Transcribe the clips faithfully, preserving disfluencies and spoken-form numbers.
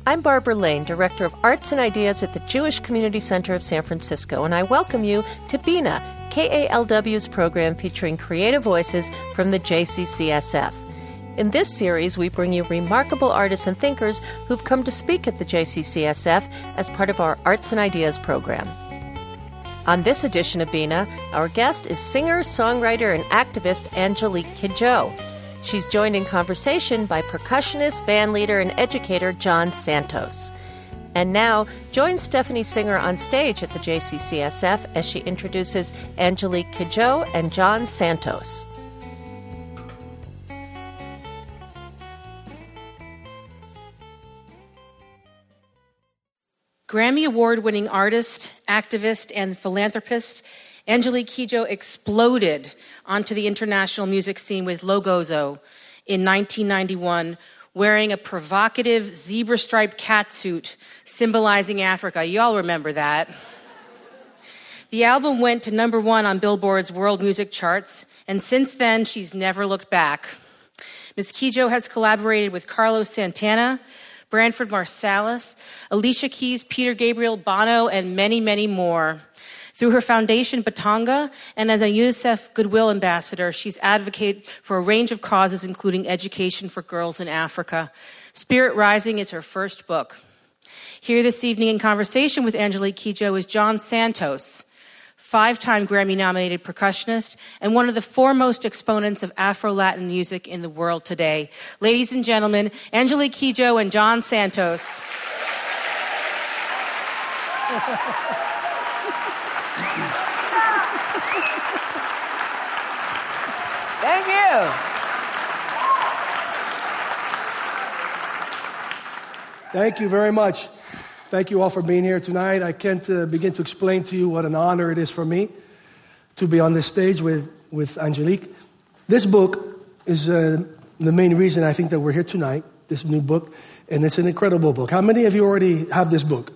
I'm Barbara Lane, Director of Arts and Ideas at the Jewish Community Center of San Francisco, and I welcome you to Bina, K A L W's program featuring creative voices from the J C C S F. In this series, we bring you remarkable artists and thinkers who've come to speak at the J C C S F as part of our Arts and Ideas program. On this edition of Bina, our guest is singer, songwriter, and activist Angelique Kidjo. She's joined in conversation by percussionist, bandleader, and educator John Santos. And now, join Stephanie Singer on stage at the J C C S F as she introduces Angelique Kidjo and John Santos. Grammy Award-winning artist, activist, and philanthropist, Angelique Kidjo exploded onto the international music scene with Logozo in nineteen ninety-one, wearing a provocative zebra-striped catsuit symbolizing Africa. Y'all remember that. The album went to number one on Billboard's world music charts, and since then, she's never looked back. Miz Kidjo has collaborated with Carlos Santana, Branford Marsalis, Alicia Keys, Peter Gabriel, Bono, and many, many more. Through her foundation, Batanga, and as a UNICEF Goodwill Ambassador, she's advocated for a range of causes, including education for girls in Africa. Spirit Rising is her first book. Here this evening in conversation with Angelique Kidjo is John Santos, five-time Grammy-nominated percussionist and one of the foremost exponents of Afro-Latin music in the world today. Ladies and gentlemen, Angelique Kidjo and John Santos. Thank you. Thank you very much. Thank you all for being here tonight. I can't uh, begin to explain to you what an honor it is for me to be on this stage with, with Angelique. This book is uh, the main reason I think that we're here tonight, this new book, and it's an incredible book. How many of you already have this book?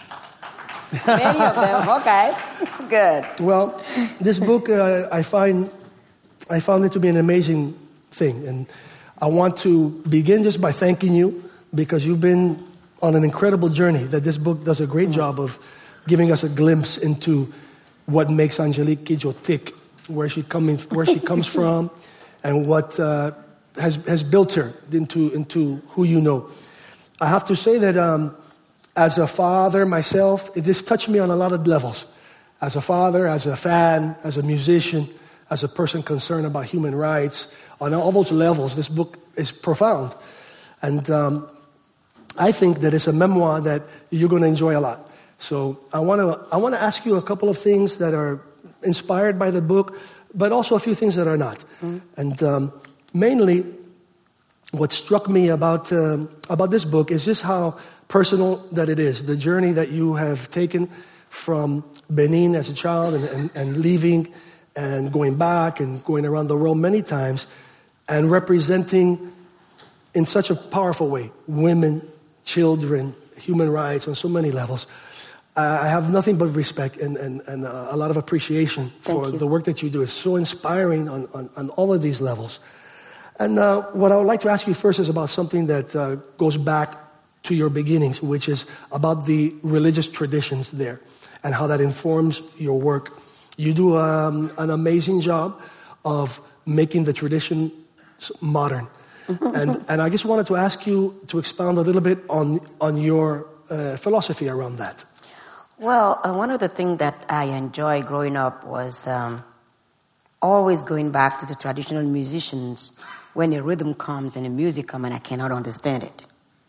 Many of them. Okay, good. Well, this book, uh, I find, I found it to be an amazing thing, and I want to begin just by thanking you because you've been on an incredible journey. That this book does a great mm-hmm. job of giving us a glimpse into what makes Angelique Kidjo tick, where she coming, where she comes from, and what uh, has has built her into into who you know. I have to say that. Um, As a father myself, it just touched me on a lot of levels. As a father, as a fan, as a musician, as a person concerned about human rights, on all those levels, this book is profound. And um, I think that it's a memoir that you're going to enjoy a lot. So I want to I want to ask you a couple of things that are inspired by the book, but also a few things that are not. Mm-hmm. And um, mainly, what struck me about um, about this book is just how personal that it is, the journey that you have taken from Benin as a child and, and, and leaving and going back and going around the world many times and representing in such a powerful way women, children, human rights on so many levels. Uh, I have nothing but respect and, and, and uh, a lot of appreciation Thank for you. the work that you do. It's so inspiring on, on, on all of these levels. And uh, what I would like to ask you first is about something that uh, goes back to your beginnings, which is about the religious traditions there and how that informs your work. You do um, an amazing job of making the tradition modern. and and I just wanted to ask you to expound a little bit on, on your uh, philosophy around that. Well, uh, one of the things that I enjoyed growing up was um, always going back to the traditional musicians when the rhythm comes and the music comes and I cannot understand it.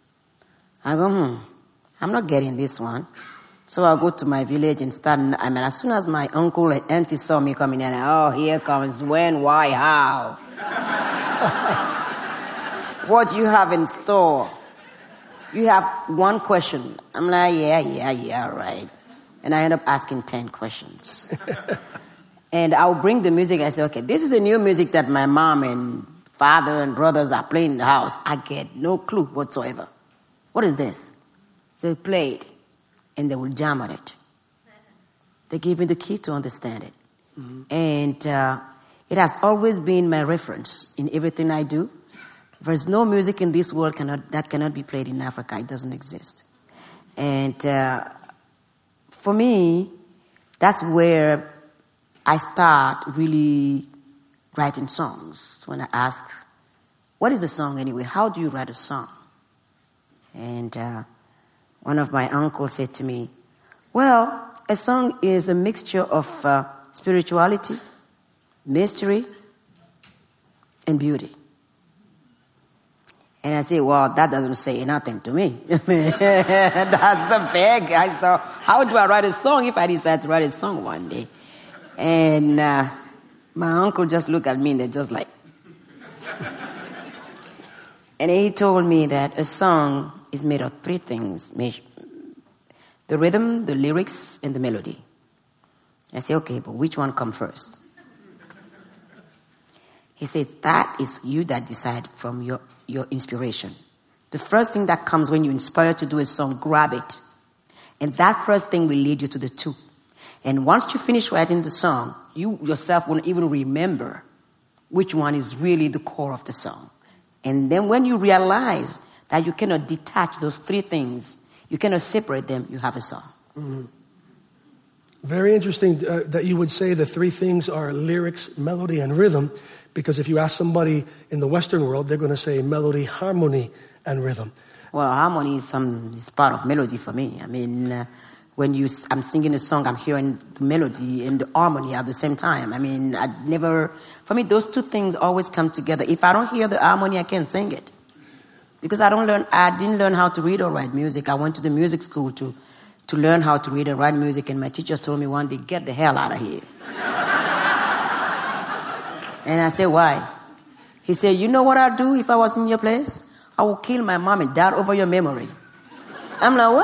I go, hmm, I'm not getting this one. So I'll go to my village and start, I mean, as soon as my uncle and auntie saw me coming in, oh, here comes when, why, how? What do you have in store? You have one question. I'm like, yeah, yeah, yeah, right. And I end up asking ten questions. And I'll bring the music. I say, okay, this is a new music that my mom and father and brothers are playing in the house. I get no clue whatsoever. What is this? So they play it, and they will jam on it. They give me the key to understand it. Mm-hmm. And uh, it has always been my reference in everything I do. There's no music in this world cannot, that cannot be played in Africa. It doesn't exist. And uh, for me, that's where I start really writing songs. When I ask, what is a song anyway? How do you write a song? And uh, one of my uncles said to me, well, a song is a mixture of uh, spirituality, mystery, and beauty. And I said, well, that doesn't say nothing to me. That's a big. I said, how do I write a song if I decide to write a song one day? And uh, my uncle just looked at me and they're just like. And he told me that a song is made of three things: the rhythm, the lyrics, and the melody. I said, okay, but which one comes first? He said, that is you that decide from your, your inspiration. The first thing that comes when you're inspired to do a song, grab it. And that first thing will lead you to the two. And once you finish writing the song, you yourself won't even remember which one is really the core of the song. And then when you realize that you cannot detach those three things, you cannot separate them, you have a song. Mm-hmm. Very interesting uh, that you would say the three things are lyrics, melody, and rhythm, because if you ask somebody in the Western world, they're going to say melody, harmony, and rhythm. Well, harmony is, some, is part of melody for me. I mean, uh, when you, I'm singing a song, I'm hearing the melody and the harmony at the same time. I mean, I never, for me, those two things always come together. If I don't hear the harmony, I can't sing it. Because I don't learn, I didn't learn how to read or write music. I went to the music school to, to learn how to read and write music, and my teacher told me one day, get the hell out of here. And I said, why? He said, you know what I'd do if I was in your place? I would kill my mom and dad over your memory. I'm like,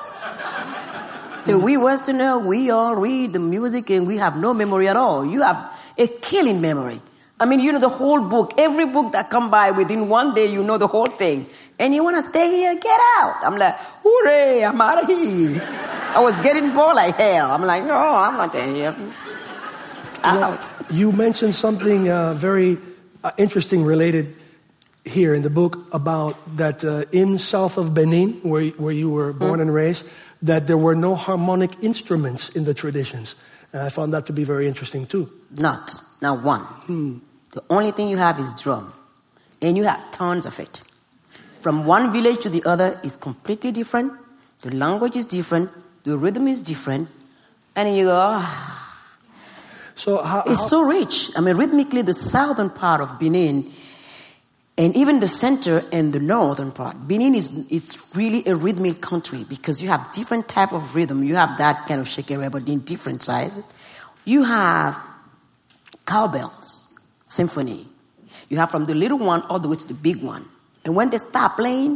what? So we Westerners, we all read the music and we have no memory at all. You have a killing memory. I mean, you know the whole book. Every book that come by, within one day, you know the whole thing. And you want to stay here? Get out. I'm like, hooray, I'm out of here. I was getting bored like hell. I'm like, no, I'm not here. Out. You mentioned something uh, very uh, interesting related here in the book about that uh, in south of Benin, where, where you were born mm. and raised, that there were no harmonic instruments in the traditions. And I found that to be very interesting too. Not, not one. Hmm. The only thing you have is drum. And you have tons of it. From one village to the other is completely different. The language is different. The rhythm is different. And you go, ah. So how, it's how... so rich. I mean, rhythmically, the southern part of Benin, and even the center and the northern part, Benin is it's really a rhythmic country because you have different type of rhythm. You have that kind of shekere, but in different sizes. You have cowbells, symphony. You have from the little one all the way to the big one. And when they start playing,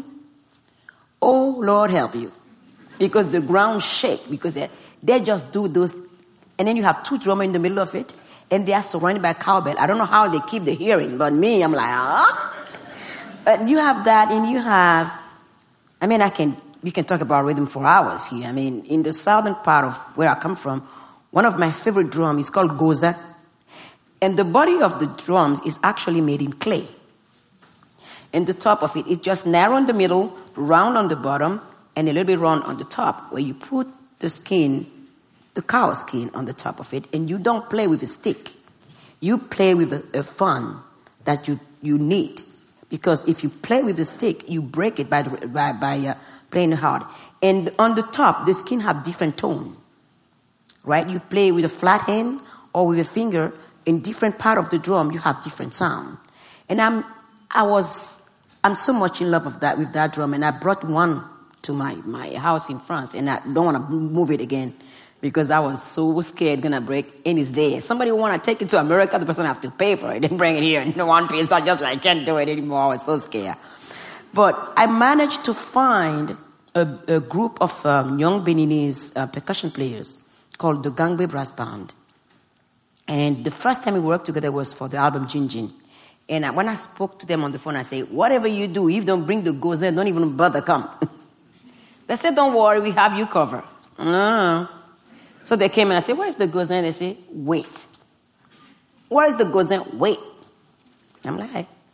oh, Lord help you. Because the ground shake, because they, they just do those. And then you have two drummers in the middle of it, and they are surrounded by cowbell. I don't know how they keep the hearing, but me, I'm like, ah. And you have that, and you have, I mean, I can, we can talk about rhythm for hours here. I mean, in the southern part of where I come from, one of my favorite drums is called goza. And the body of the drums is actually made in clay. And the top of it, it's just narrow in the middle, round on the bottom, and a little bit round on the top, where you put the skin, the cow skin on the top of it, and you don't play with a stick. You play with a, a fun that you, you need. Because if you play with the stick, you break it by, the, by, by uh, playing hard. And on the top, the skin have different tone. Right? You play with a flat hand or with a finger. In different part of the drum, you have different sound. And I'm, I was, I'm so much in love with that, with that drum. And I brought one to my, my house in France, and I don't want to move it again because I was so scared gonna break. And it's there. Somebody want to take it to America, the person have to pay for it and bring it here in one piece. I just like can't do it anymore. I was so scared. But I managed to find a, a group of um, young Beninese uh, percussion players called the Gangbe Brass Band. And the first time we worked together was for the album Jin Jin. And I, when I spoke to them on the phone, I said, whatever you do, if you don't bring the goza, don't even bother come. They said, don't worry, we have you covered. No. So they came and I said, where's the goza? And they said, wait. Where is the goza? Wait. I'm like,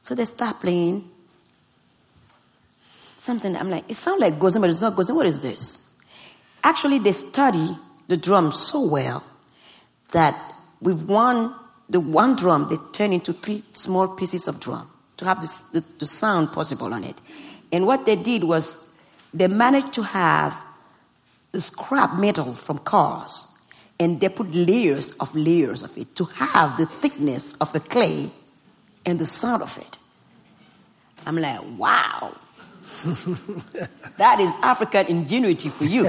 So they start playing something. I'm like, it sounds like Gozin, but it's not Gozin. What is this? Actually, they study the drum so well that with one, the one drum, they turn into three small pieces of drum to have this, the, the sound possible on it. And what they did was they managed to have the scrap metal from cars, and they put layers of layers of it to have the thickness of the clay and the sound of it. I'm like, wow. That is African ingenuity for you.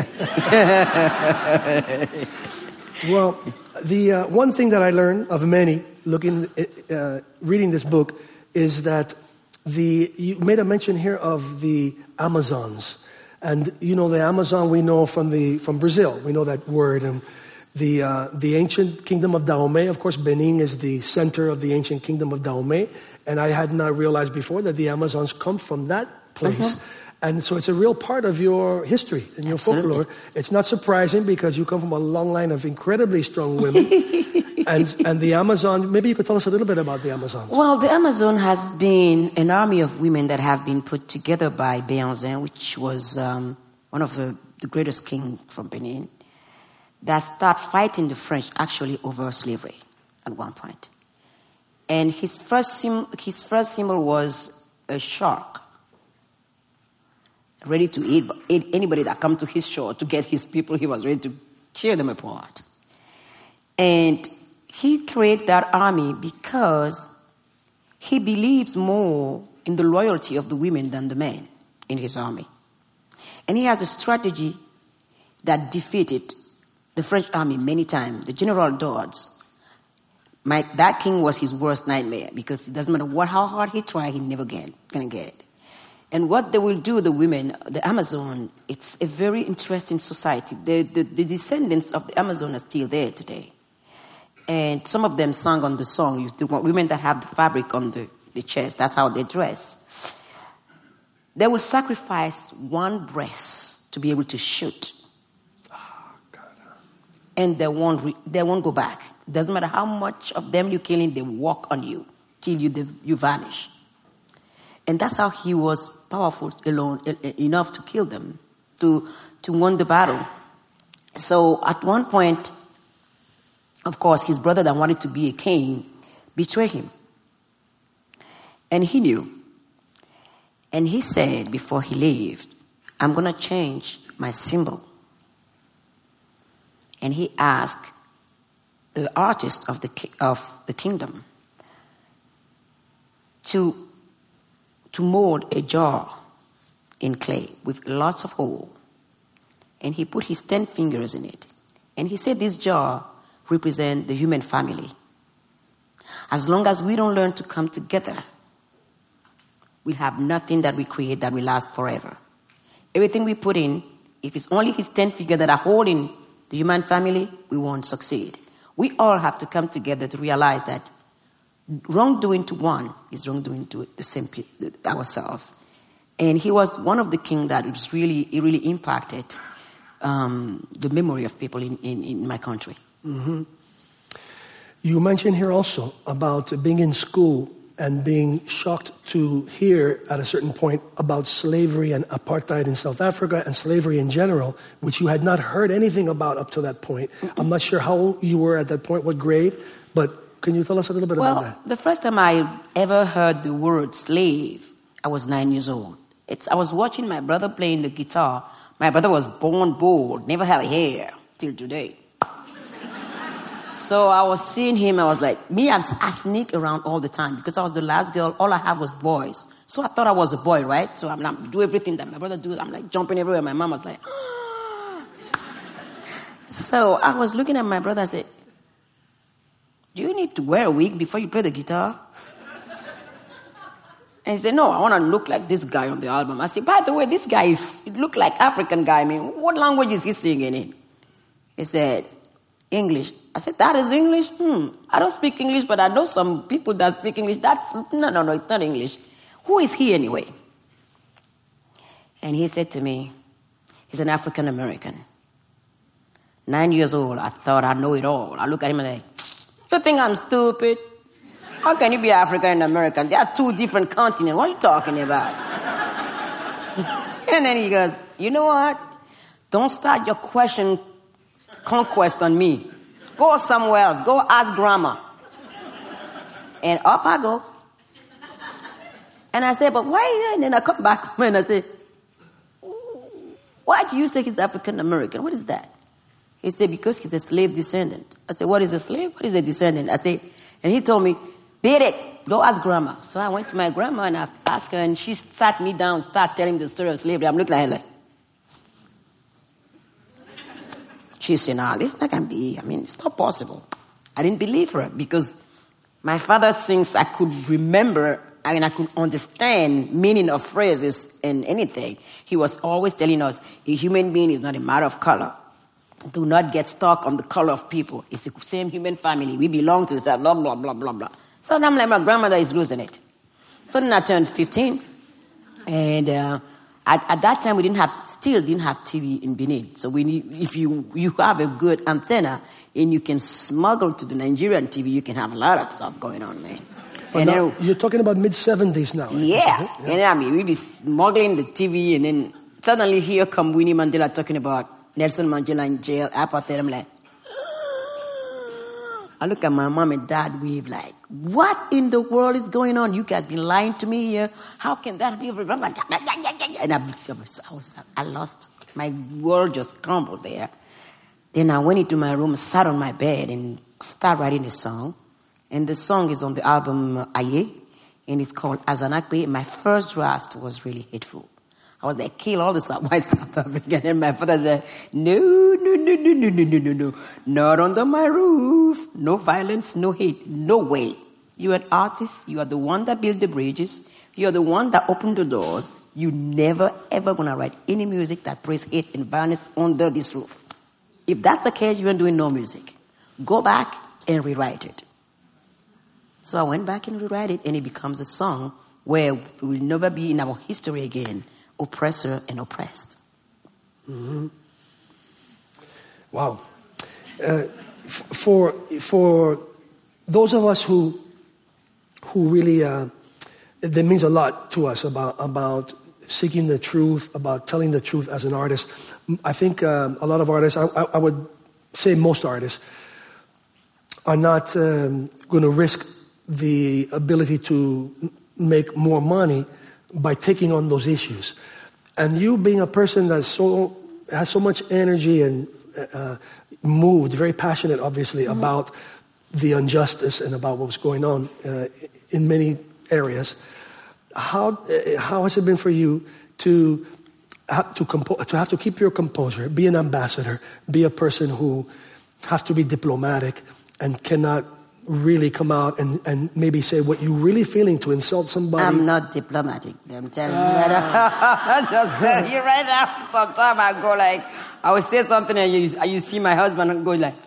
Well, the uh, one thing that I learned of many looking, uh, reading this book is that the you made a mention here of the Amazons, and you know the Amazon we know from the from Brazil. We know that word, and the uh, the ancient kingdom of Dahomey. Of course, Benin is the center of the ancient kingdom of Dahomey, and I had not realized before that the Amazons come from that place. Uh-huh. And so it's a real part of your history and your Absolutely. folklore. It's not surprising because you come from a long line of incredibly strong women. and and the Amazon, maybe you could tell us a little bit about the Amazon. Well, the Amazon has been an army of women that have been put together by Béhanzin, which was um, one of the, the greatest king from Benin, that start fighting the French actually over slavery at one point. And his first, sim- his first symbol was a shark, ready to eat, eat anybody that come to his shore to get his people. He was ready to tear them apart. And he created that army because he believes more in the loyalty of the women than the men in his army. And he has a strategy that defeated the French army many times. The General Dodds, my, that king was his worst nightmare because it doesn't matter what how hard he tried, he never get, gonna get it. And what they will do, the women, the Amazon, it's a very interesting society. The, the, the descendants of the Amazon are still there today. And some of them sang on the song, the women that have the fabric on the, the chest, that's how they dress. They will sacrifice one breast to be able to shoot. Oh, God. And they won't, re, they won't go back. It doesn't matter how much of them you're killing, they walk on you till you, you vanish. And that's how he was powerful alone enough to kill them, to, to win the battle. So at one point, of course, his brother that wanted to be a king betrayed him. And he knew. And he said before he left, I'm going to change my symbol. And he asked the artist of the, of the kingdom to to mold a jar in clay with lots of holes. And he put his ten fingers in it. And he said this jar represents the human family. As long as we don't learn to come together, we'll have nothing that we create that will last forever. Everything we put in, if it's only his ten fingers that are holding the human family, we won't succeed. We all have to come together to realize that wrongdoing to one is wrongdoing to the same ourselves. And he was one of the kings that was really, it really impacted um, the memory of people in, in, in my country. Mm-hmm. You mentioned here also about being in school and being shocked to hear at a certain point about slavery and apartheid in South Africa and slavery in general, which you had not heard anything about up to that point. Mm-mm. I'm not sure how old you were at that point, what grade, but can you tell us a little bit well, about that? Well, the first time I ever heard the word slave, I was nine years old. It's, I was watching my brother playing the guitar. My brother was born bald, never had hair till today. So I was seeing him, I was like, me, I, I sneak around all the time because I was the last girl. All I had was boys. So I thought I was a boy, right? So I'm like, do everything that my brother do. I'm like jumping everywhere. My mom was like, ah. So I was looking at my brother and said, do you need to wear a wig before you play the guitar? And he said, no, I want to look like this guy on the album. I said, by the way, this guy is, it look like African guy. I mean, what language is he singing in? He said, English. I said, that is English? Hmm. I don't speak English, but I know some people that speak English. That's, no, no, no, it's not English. Who is he anyway? And he said to me, he's an African American. Nine years old, I thought I know it all. I look at him and like, you think I'm stupid? How can you be African and American? They are two different continents. What are you talking about? And then he goes, you know what? Don't start your question conquest on me. Go somewhere else. Go ask grandma. And up I go. And I say, but why? And then I come back and I say, why do you say he's African American? What is that? He said, because he's a slave descendant. I said, what is a slave? What is a descendant? I said, and he told me, beat it. Go ask grandma. So I went to my grandma and I asked her, and she sat me down, started telling the story of slavery. I'm looking at her like, she said, nah, this not can be. I mean, it's not possible. I didn't believe her because my father, since I could remember, I mean, I could understand meaning of phrases and anything, he was always telling us, a human being is not a matter of color. Do not get stuck on the color of people. It's the same human family. We belong to that, blah, blah, blah, blah, blah. So I'm like, my grandmother is losing it. So then I turned fifteen. And uh, at, at that time, we didn't have, still didn't have T V in Benin. So we need, if you, you have a good antenna and you can smuggle to the Nigerian T V, you can have a lot of stuff going on, man. Well, and now, then, you're talking about mid-seventies now. Right? Yeah. yeah. And I mean, we'd be smuggling the T V, and then suddenly here come Winnie Mandela talking about Nelson Mandela in jail, apartheid. I'm like, I look at my mom and dad wave like, what in the world is going on? You guys been lying to me here. How can that be? And I, I, was, I lost, my world just crumbled there. Then I went into my room, sat on my bed, and started writing a song. And the song is on the album Aye, and it's called Azanakwe. My first draft was really hateful. I was like, kill all the white South Africans. And my father said, no, no, no, no, no, no, no, no, no. Not under my roof. No violence, no hate. No way. You're an artist. You are the one that built the bridges. You're the one that opened the doors. You never, ever going to write any music that praise hate and violence under this roof. If that's the case, you ain't doing no music. Go back and rewrite it. So I went back and rewrite it, and it becomes a song where we will never be in our history again, oppressor and oppressed. Mm-hmm. Wow. Uh, f- for for those of us who who really, uh, that means a lot to us about about seeking the truth, about telling the truth as an artist. I think uh, a lot of artists, I, I, I would say most artists, are not um, going to risk the ability to make more money by taking on those issues. And you being a person that so has so much energy and uh, moved, very passionate, obviously, mm-hmm. about the injustice and about what was going on uh, in many areas. How uh, how has it been for you to have to compo- to have to keep your composure, be an ambassador, be a person who has to be diplomatic and cannot really come out and, and maybe say what you're really feeling to insult somebody? I'm not diplomatic. I'm telling you right now. I'm just telling you right now. Sometimes I go like, I will say something and you, you see my husband go like,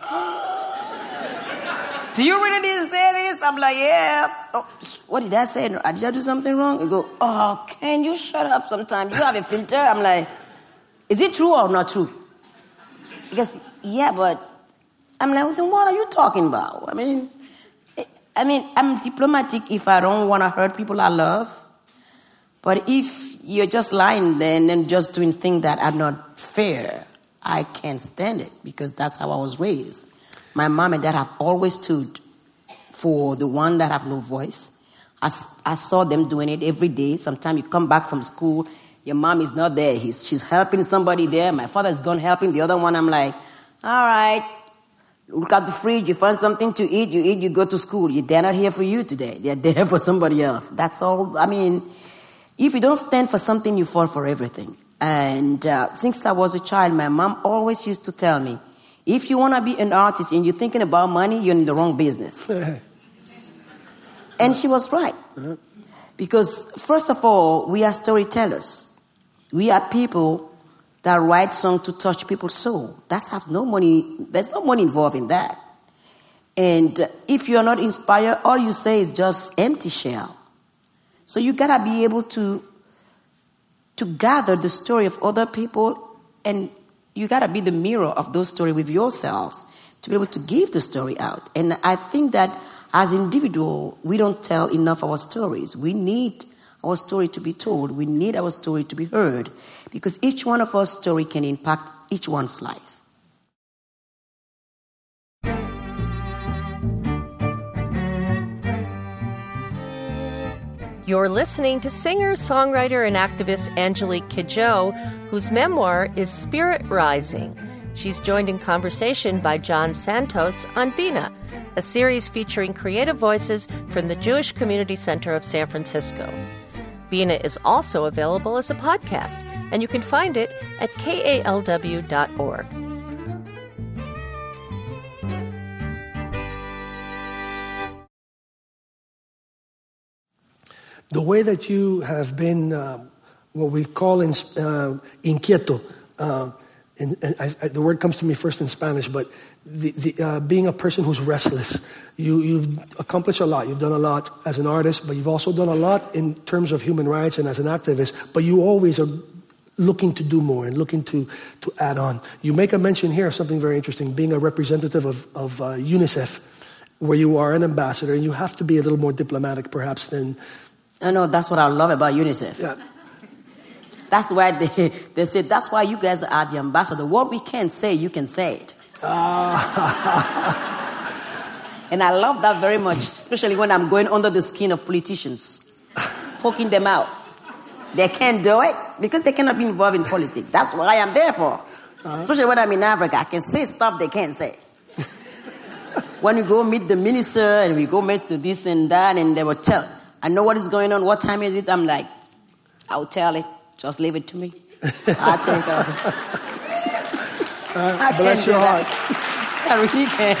do you really need to say this? I'm like, yeah. Oh, what did I say? Did I do something wrong? You go, oh, can you shut up sometimes? You have a filter. I'm like, is it true or not true? Because, yeah, but I'm like, then what are you talking about? I mean, I mean, I'm diplomatic if I don't want to hurt people I love. But if you're just lying then and just doing things that are not fair, I can't stand it because that's how I was raised. My mom and dad have always stood for the one that have no voice. I, I saw them doing it every day. Sometimes you come back from school, your mom is not there. He's, she's helping somebody there. My father's gone helping the other one. I'm like, all right. Look at the fridge, you find something to eat, you eat, you go to school. They're not here for you today. They're there for somebody else. That's all. I mean, if you don't stand for something, you fall for everything. And uh, since I was a child, my mom always used to tell me, if you want to be an artist and you're thinking about money, you're in the wrong business. And she was right. Because first of all, we are storytellers. We are people that write songs to touch people's soul. That's have no money. There's no money involved in that. And if you're not inspired, all you say is just empty shell. So you gotta be able to to gather the story of other people, and you gotta be the mirror of those stories with yourselves to be able to give the story out. And I think that as individuals, we don't tell enough our stories. We need our story to be told. We need our story to be heard, because each one of our story can impact each one's life. You're listening to singer, songwriter, and activist Angelique Kidjo, whose memoir is Spirit Rising. She's joined in conversation by John Santos on Bina, a series featuring creative voices from the Jewish Community Center of San Francisco. Bina is also available as a podcast, and you can find it at K A L W dot org. The way that you have been, uh, what we call in, uh, inquieto, uh, and, and I, I, the word comes to me first in Spanish, but the, the, uh, being a person who's restless. You, you've accomplished a lot. You've done a lot as an artist, but you've also done a lot in terms of human rights and as an activist, but you always are looking to do more and looking to, to add on. You make a mention here of something very interesting, being a representative of, of uh, UNICEF, where you are an ambassador, and you have to be a little more diplomatic perhaps than... I know, that's what I love about UNICEF. Yeah. That's why they, they say, that's why you guys are the ambassador. What we can't say, you can say it. Ah. And I love that very much, especially when I'm going under the skin of politicians, poking them out. They can't do it because they cannot be involved in politics. That's what I am there for. Uh-huh. Especially when I'm in Africa, I can say stuff they can't say. When we go meet the minister and we go meet to this and that, and they will tell, I know what is going on, what time is it? I'm like, I'll tell it. Just leave it to me. I'll take care of it. Uh, bless your heart. I really can.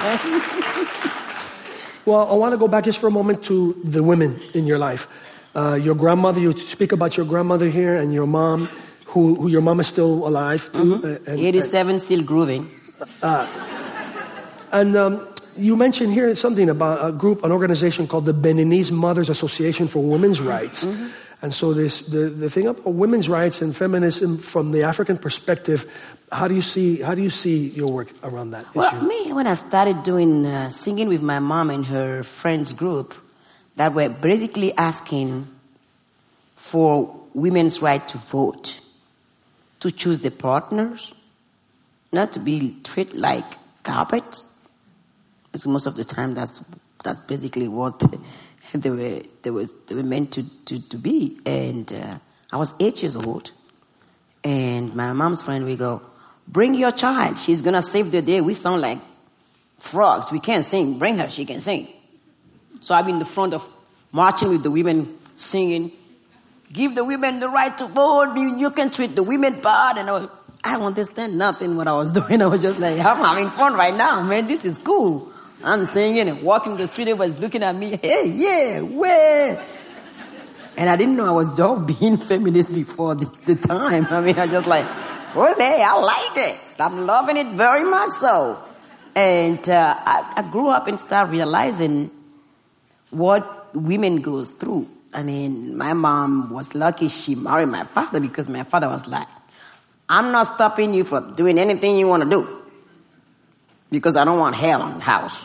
Well, I want to go back just for a moment to the women in your life. Uh, your grandmother, you speak about your grandmother here, and your mom, who, who your mom is still alive too. Mm-hmm. And, eighty-seven, and, still grooving. Uh, and um, you mentioned here something about a group, an organization called the Beninese Mothers Association for Women's Rights. Mm-hmm. And so this, the, the thing about women's rights and feminism from the African perspective, how do you see how do you see your work around that well, issue? Well, me, when I started doing uh, singing with my mom and her friends group, that were basically asking for women's right to vote, to choose their partners, not to be treated like carpet. Because most of the time, that's that's basically what they were they were they were meant to to, to be. And uh, I was eight years old, and my mom's friend, we go, bring your child. She's gonna save the day. We sound like frogs. We can't sing. Bring her. She can sing. So I'm in the front of marching with the women, singing, give the women the right to vote. You, you can treat the women bad. And I, was, I don't understand nothing what I was doing. I was just like, I'm having fun right now, man. This is cool. I'm singing and walking the street. Everybody's looking at me. Hey, yeah, where? And I didn't know I was just being feminist before the, the time. I mean, I just like, well, hey, I like it. I'm loving it very much so. And uh, I, I grew up and started realizing what women goes through. I mean, my mom was lucky she married my father, because my father was like, I'm not stopping you from doing anything you want to do, because I don't want hell in the house.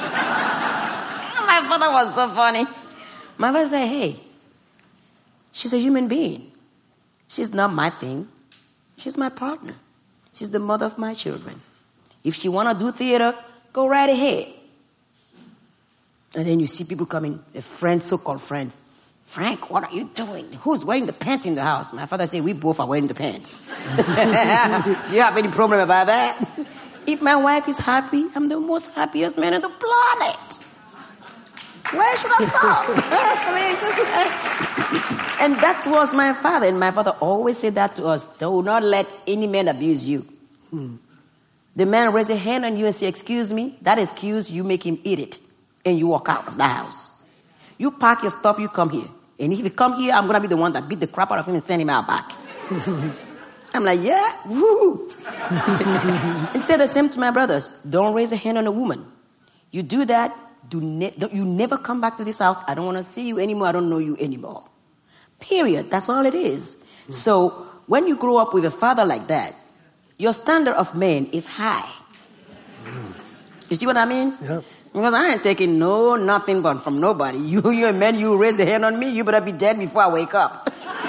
My father was so funny. My father said, hey, she's a human being. She's not my thing. She's my partner. She's the mother of my children. If she want to do theater, go right ahead. And then you see people coming, friends, so-called friends. Frank, what are you doing? Who's wearing the pants in the house? My father said, we both are wearing the pants. Do you have any problem about that? If my wife is happy, I'm the most happiest man on the planet. Where should I stop? I mean, just, and that was my father. And my father always said that to us. Do not let any man abuse you. Hmm. The man raise a hand on you and say, excuse me. That excuse, you make him eat it. And you walk out of the house. You pack your stuff, you come here. And if you come here, I'm going to be the one that beat the crap out of him and send him out back. I'm like, yeah, woo. And say the same to my brothers. Don't raise a hand on a woman. You do that, do ne- you never come back to this house. I don't want to see you anymore. I don't know you anymore. Period. That's all it is. Mm. So when you grow up with a father like that, your standard of man is high. Mm. You see what I mean? Yeah. Because I ain't taking no nothing but from nobody. You, you men, you raise the hand on me, you better be dead before I wake up.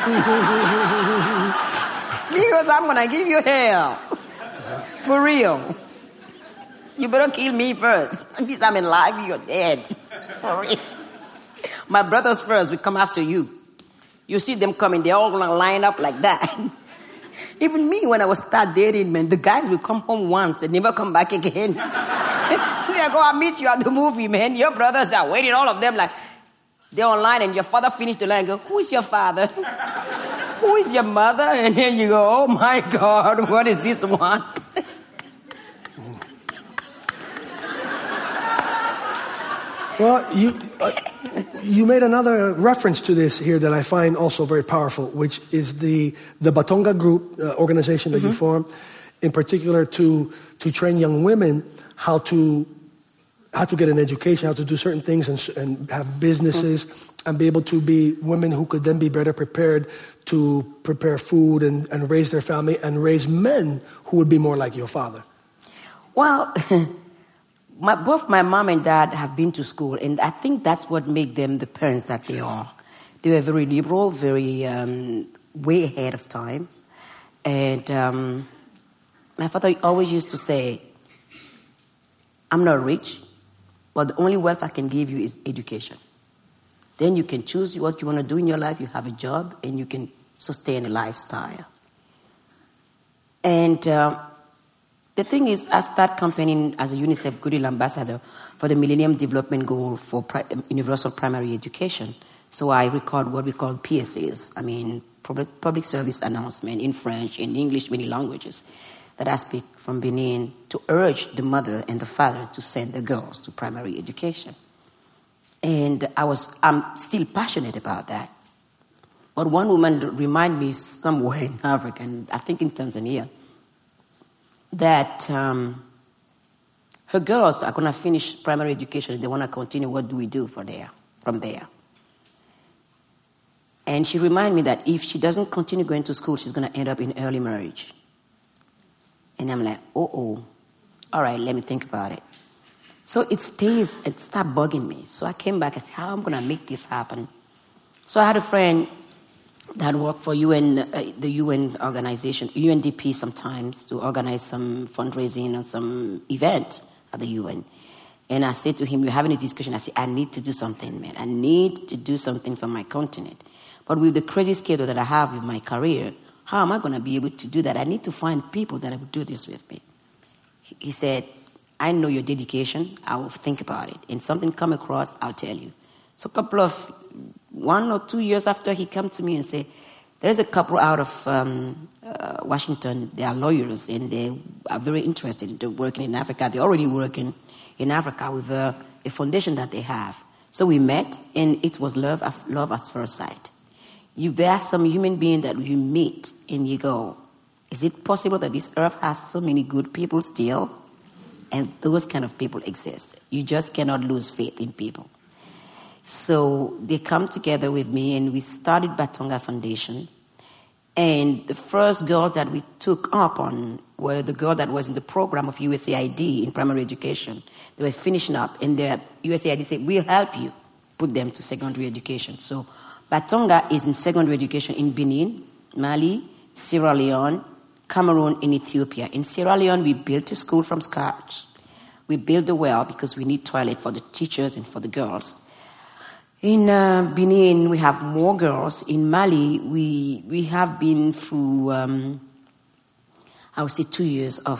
Because I'm going to give you hell. For real. You better kill me first. Because I'm alive, you're dead. For real. My brothers first will come after you. You see them coming, they're all going to line up like that. Even me, when I was start dating, man, the guys will come home once and never come back again. They go, I'll meet you at the movie, man. Your brothers are waiting, all of them, like, they're online, and your father finished the line and go, who is your father? Who is your mother? And then you go, oh my God, what is this one? Well, you uh, you made another reference to this here that I find also very powerful, which is the the Batonga Group uh, organization that mm-hmm. you formed, in particular to to train young women how to how to get an education, how to do certain things, and, and have businesses, mm-hmm. and be able to be women who could then be better prepared to prepare food and, and raise their family and raise men who would be more like your father. Well. My, both my mom and dad have been to school, and I think that's what made them the parents that they are. They were very liberal, very um, way ahead of time. And um, my father always used to say, I'm not rich, but the only wealth I can give you is education. Then you can choose what you want to do in your life. You have a job, and you can sustain a lifestyle. And Uh, The thing is, I started campaigning as a UNICEF Goodwill Ambassador for the Millennium Development Goal for pri- Universal Primary Education. So I record what we call P S As, I mean, public, public service announcement in French, in English, many languages, that I speak from Benin to urge the mother and the father to send their girls to primary education. And I was, I'm still passionate about that. But one woman reminded me somewhere in Africa, and I think in Tanzania, that um, her girls are going to finish primary education and they want to continue. What do we do for there, from there? And she reminded me that if she doesn't continue going to school, she's going to end up in early marriage. And I'm like, oh, all right, let me think about it. So it stays, it started bugging me. So I came back and said, how am I going to make this happen? So I had a friend that worked for U N, uh, the U N organization, U N D P sometimes, to organize some fundraising or some event at the U N. And I said to him, we're having a discussion. I said, I need to do something, man. I need to do something for my continent. But with the crazy schedule that I have with my career, how am I going to be able to do that? I need to find people that will do this with me. He said, I know your dedication. I will think about it. And something come across, I'll tell you. So a couple of One or two years after, he came to me and said, there's a couple out of um, uh, Washington. They are lawyers, and they are very interested in working in Africa. They're already working in Africa with a, a foundation that they have. So we met, and it was love, love at first sight. You, there are some human beings that you meet, and you go, is it possible that this earth has so many good people still? And those kind of people exist. You just cannot lose faith in people. So they come together with me, and we started Batonga Foundation. And the first girls that we took up on were the girl that was in the program of U S A I D in primary education. They were finishing up, and the U S A I D said, we'll help you put them to secondary education. So Batonga is in secondary education in Benin, Mali, Sierra Leone, Cameroon, and Ethiopia. In Sierra Leone, we built a school from scratch. We built a well because we need toilet for the teachers and for the girls. In uh, Benin, we have more girls. In Mali, we we have been through, um, I would say, two years of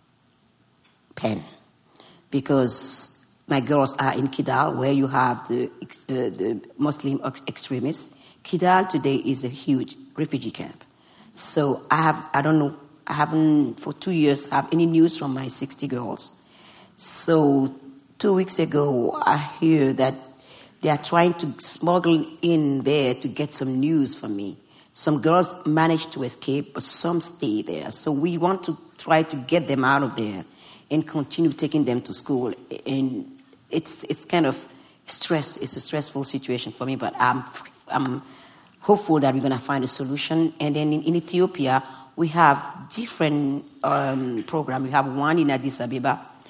pain, because my girls are in Kidal, where you have the uh, the Muslim extremists. Kidal today is a huge refugee camp. So I have, I don't know, I haven't for two years have any news from my sixty girls. So two weeks ago, I hear that they are trying to smuggle in there to get some news from me. Some girls managed to escape, but some stay there. So we want to try to get them out of there and continue taking them to school. And it's it's kind of stress. It's a stressful situation for me, but I'm I'm hopeful that we're going to find a solution. And then in, in Ethiopia, we have different um, programs. We have one in Addis Ababa.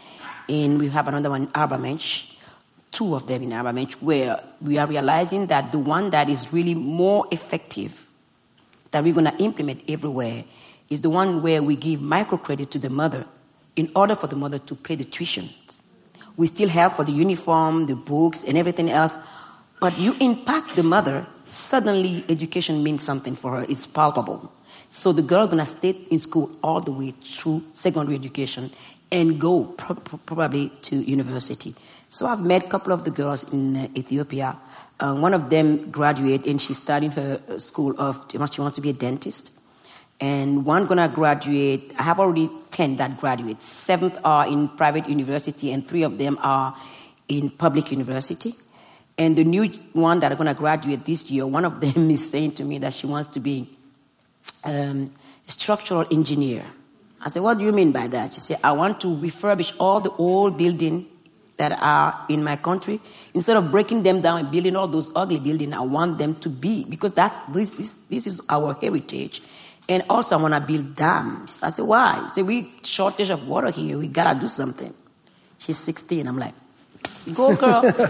and we have another one in Arbormensch, two of them in Arbormensch, where we are realizing that the one that is really more effective, that we're going to implement everywhere, is the one where we give microcredit to the mother in order for the mother to pay the tuition. We still help for the uniform, the books, and everything else, but you impact the mother, suddenly education means something for her. It's palpable. So the girl going to stay in school all the way through secondary education and go pro- pro- probably to university. So I've met a couple of the girls in uh, Ethiopia. Uh, one of them graduated, and she's starting her school of, she wants to be a dentist. And one going to graduate, I have already ten that graduate. Seven are in private university, and three of them are in public university. And the new one that are going to graduate this year, one of them is saying to me that she wants to be um, a structural engineer. I said, what do you mean by that? She said, I want to refurbish all the old buildings that are in my country. Instead of breaking them down and building all those ugly buildings, I want them to be, because that this is, this is our heritage. And also I want to build dams. I said, why? She said, we shortage of water here. We got to do something. She's sixteen. I'm like, go, girl. mm,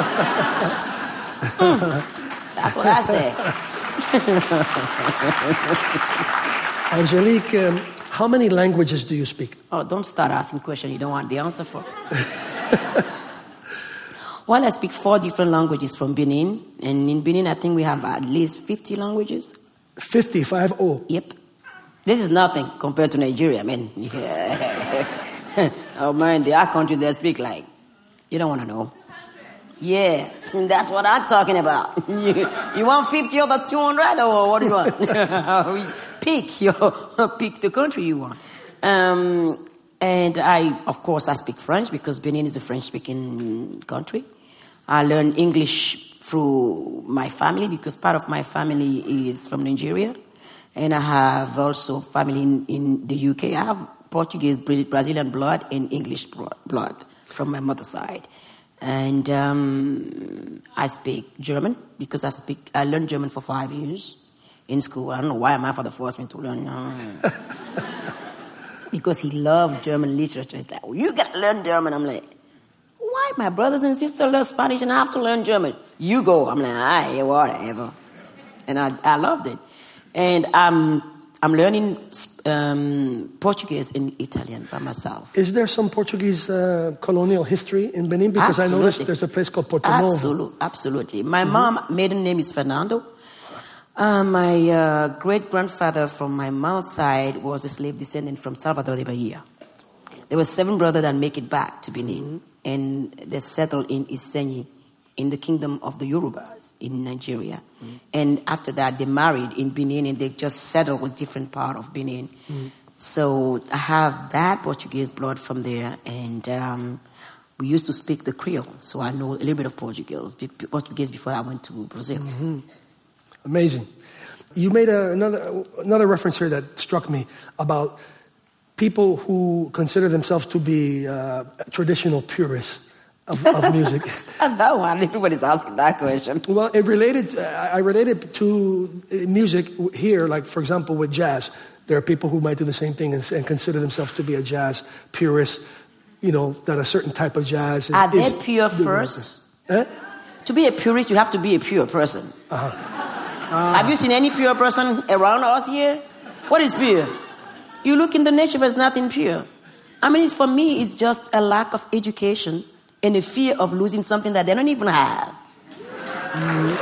that's what I say. Angelique, um, how many languages do you speak? Oh, don't start asking questions you don't want the answer for. Well, I speak four different languages from Benin. And in Benin, I think we have at least fifty languages. fifty, five oh. Yep. This is nothing compared to Nigeria. I mean, yeah. Oh man, the our country they speak like, you don't want to know. Yeah, that's what I'm talking about. you, you want fifty over two hundred, or what do you want? Pick your, pick the country you want. Um, and I, of course, I speak French because Benin is a French-speaking country. I learned English through my family because part of my family is from Nigeria. And I have also family in, in the U K. I have Portuguese, Brazilian blood, and English blood from my mother's side. And um, I speak German because I speak. I learned German for five years in school. I don't know why my father forced me to learn. Because he loved German literature. He's like, oh, you got to learn German. I'm like, why? My brothers and sisters learn Spanish and I have to learn German. You go. I'm like, ah, whatever. And I, I loved it. And I'm, I'm learning um, Portuguese and Italian by myself. Is there some Portuguese uh, colonial history in Benin? Because absolutely. I noticed there's a place called Porto Novo. Absolutely, absolutely. My mm-hmm. mom, maiden name is Fernando. Uh, my uh, great-grandfather from my mom's side was a slave descendant from Salvador de Bahia. There were seven brothers that make it back to Benin, mm-hmm. and they settled in Isenyi, in the kingdom of the Yorubas in Nigeria. Mm-hmm. And after that, they married in Benin, and they just settled a different part of Benin. Mm-hmm. So I have that Portuguese blood from there, and um, we used to speak the Creole, so I know a little bit of Portuguese, Portuguese before I went to Brazil. Mm-hmm. Amazing. You made a, another another reference here that struck me about people who consider themselves to be uh, traditional purists of, of music. That one, everybody's asking that question. Well, it related. I related to music here, like for example with jazz. There are people who might do the same thing and, and consider themselves to be a jazz purist. You know that a certain type of jazz is. Are they pure first? Eh? To be a purist, you have to be a pure person. Uh-huh. Ah. Have you seen any pure person around us here? What is pure? You look in the nature, there's nothing pure. I mean, it's, for me, it's just a lack of education and a fear of losing something that they don't even have. Mm.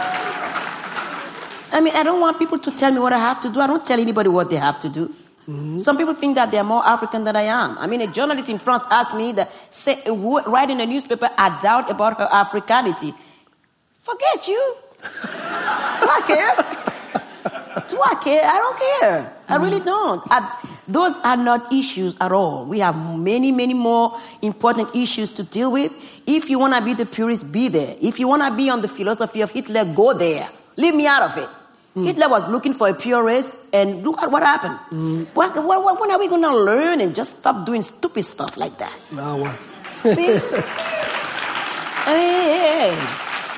I mean, I don't want people to tell me what I have to do. I don't tell anybody what they have to do. Mm-hmm. Some people think that they're more African than I am. I mean, a journalist in France asked me that, say, write in a newspaper, I doubt about her Africanity. Forget you. Do I care? Do I care? I don't care. I really don't. I, those are not issues at all. We have many, many more important issues to deal with. If you want to be the purist, be there. If you want to be on the philosophy of Hitler, go there. Leave me out of it. Mm. Hitler was looking for a pure race, and look at what happened. Mm. What, what, when are we going to learn and just stop doing stupid stuff like that? Oh, well. Hey, hey.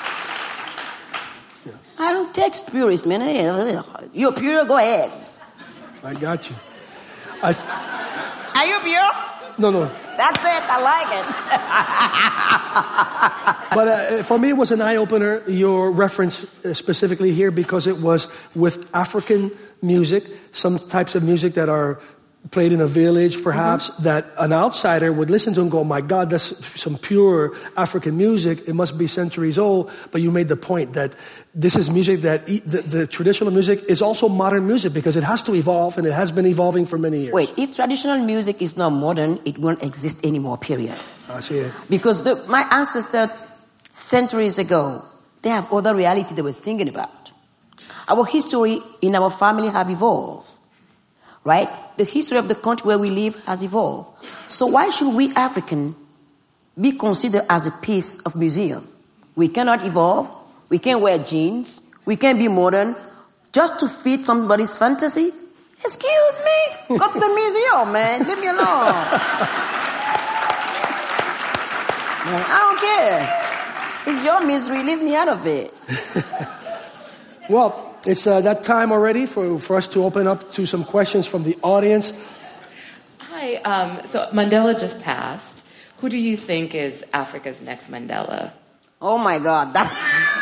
I don't take purists, man. You're pure, go ahead. I got you. I... Are you pure? No, no. That's it. I like it. But uh, for me, it was an eye-opener, your reference uh, specifically here, because it was with African music, some types of music that are played in a village, perhaps, mm-hmm. that an outsider would listen to and go, my God, that's some pure African music. It must be centuries old. But you made the point that this is music that, the, the traditional music is also modern music because it has to evolve, and it has been evolving for many years. Wait, if traditional music is not modern, it won't exist anymore, period. I see it. Because the, my ancestors, centuries ago, they have other reality they were thinking about. Our history in our family have evolved. Right? The history of the country where we live has evolved. So why should we African be considered as a piece of museum? We cannot evolve. We can't wear jeans. We can't be modern just to fit somebody's fantasy. Excuse me. Go to the museum, man. Leave me alone. Man, I don't care. It's your misery. Leave me out of it. Well, it's uh, that time already for, for us to open up to some questions from the audience. Hi. Um, so Mandela just passed. Who do you think is Africa's next Mandela? Oh, my God. That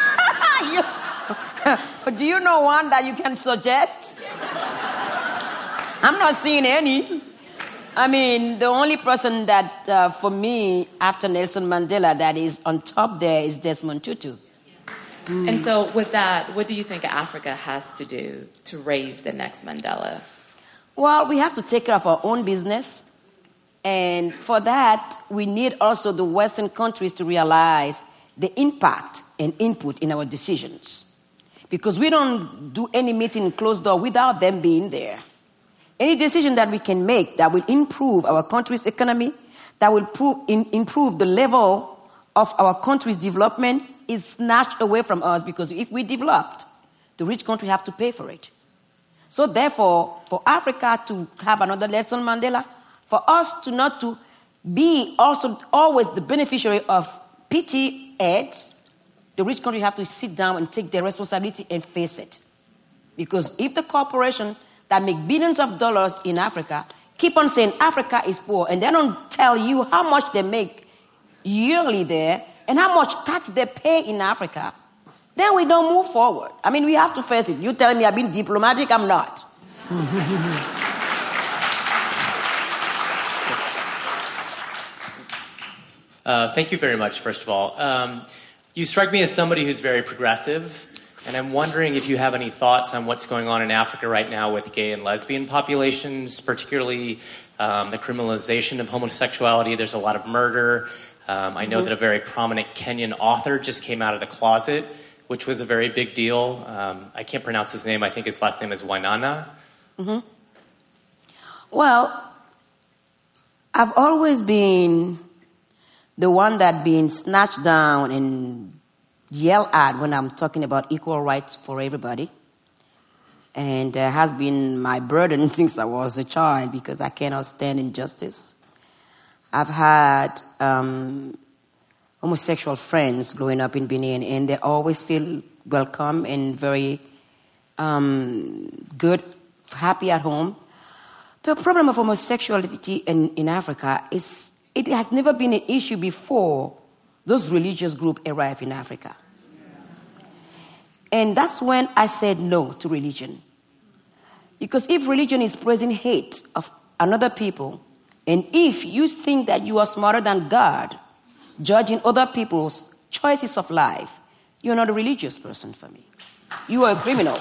you, do you know one that you can suggest? I'm not seeing any. I mean, the only person that, uh, for me, after Nelson Mandela, that is on top there is Desmond Tutu. Mm. And so with that, what do you think Africa has to do to raise the next Mandela? Well, we have to take care of our own business. And for that, we need also the Western countries to realize the impact and input in our decisions. Because we don't do any meeting closed door without them being there. Any decision that we can make that will improve our country's economy, that will prove, in, improve the level of our country's development, is snatched away from us, because if we developed, the rich country have to pay for it. So therefore, for Africa to have another Nelson Mandela, for us to not to be also always the beneficiary of pity aid, the rich country have to sit down and take their responsibility and face it. Because if the corporation that make billions of dollars in Africa keep on saying Africa is poor, and they don't tell you how much they make yearly there, and how much tax they pay in Africa, then we don't move forward. I mean, we have to face it. You tell me I've been diplomatic, I'm not. uh, thank you very much, first of all. Um, you strike me as somebody who's very progressive, and I'm wondering if you have any thoughts on what's going on in Africa right now with gay and lesbian populations, particularly um, the criminalization of homosexuality. There's a lot of murder. Um, I know mm-hmm. that a very prominent Kenyan author just came out of the closet, which was a very big deal. Um, I can't pronounce his name. I think his last name is Wainaina. Mm-hmm. Well, I've always been the one that been snatched down and yelled at when I'm talking about equal rights for everybody. And uh, has been my burden since I was a child, because I cannot stand injustice. I've had um, homosexual friends growing up in Benin, and they always feel welcome and very um, good, happy at home. The problem of homosexuality in, in Africa is it has never been an issue before those religious groups arrived in Africa. And that's when I said no to religion. Because if religion is praising hate of another people, and if you think that you are smarter than God, judging other people's choices of life, you're not a religious person for me. You are a criminal.